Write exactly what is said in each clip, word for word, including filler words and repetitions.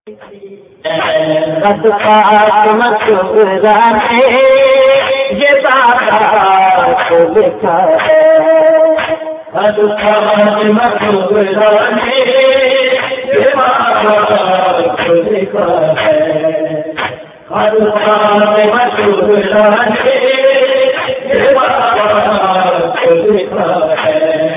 خط پاک مسورانے یہ بات لکھا ہے، خط پاک مسورانے یہ بات لکھا ہے، خط پاک مسورانے یہ بات لکھا ہے۔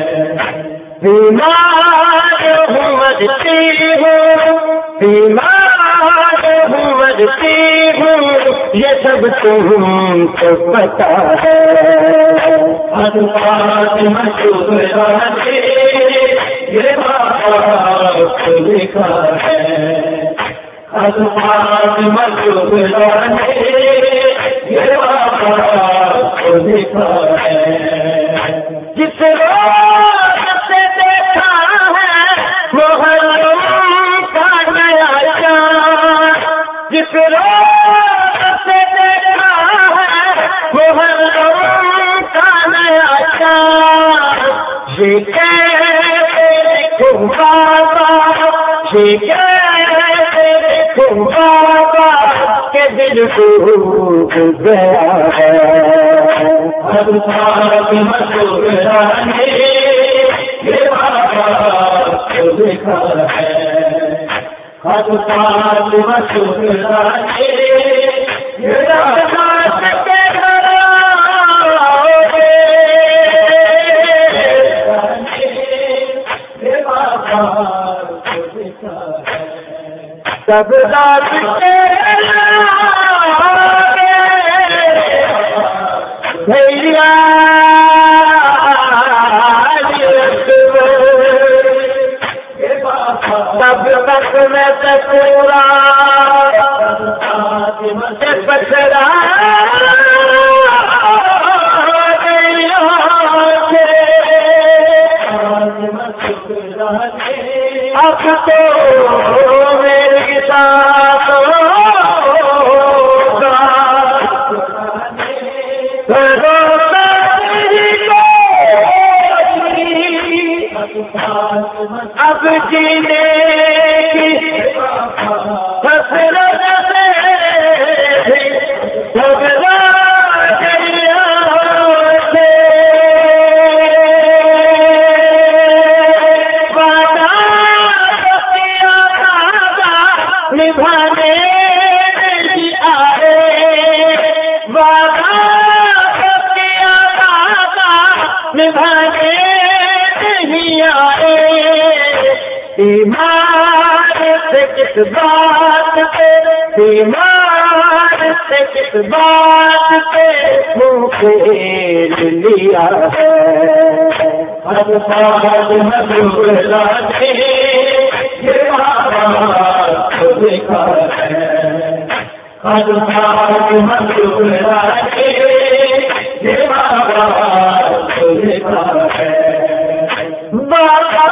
بیمار ہوں مرتی ہوں، بیمار ہوں مرتی ہوں، یہ سب تم کو پتا ہے، خط پاک مسورانے یہ بات لکھا ہے، خط پاک مسورانے یہ بات لکھا ہے۔ جس روز سے دیکھا ہے محرم کا نیا چاند، جس روز سے دیکھا ہے محرم کا نیا چاند، یہ کیسے دیکھوں بابا، یہ کیسے دیکھوں بابا کہ دل ڈوب گیا ہے، خط پاک مسورانے یہ بات لکھا ہے، خط پاک مسورانے یہ بات سب رات بھیا سب تک میں پورا بچڑا اب تو میرے ساتھ اب جینے کی حسرت سے گھبرا گیا سے، وعدہ کیا تھا نبھانے نہیں آئے، وعدہ کیا تھا نبھانے نہیں آئے، بیمار سے کس بات پہ، بیمار سے کس بات پہ منہ پھیر لیا ہے، خط پاک مسورانے یہ بات لکھا ہے، خط پاک مسورانے یہ بات لکھا ہے۔ بابا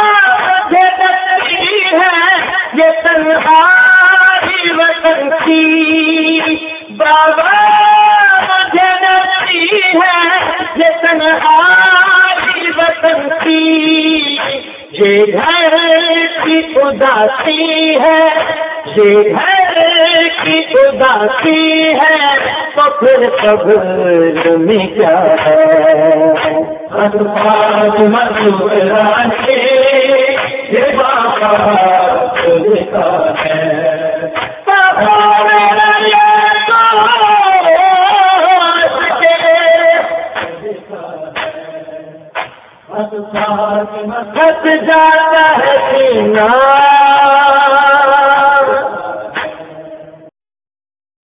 یہ تنہائی وطن کی، بابا مجھے نصیب ہے یہ تنہائی وطن کی، یہ گھر کی اداسی ہے، یہ گھر کی اداسی ہے، تو پھر صبر میں کیا ہے، خط پاک مسورانے یہ بات لکھا ہے۔ خط جاتا ہے سینہ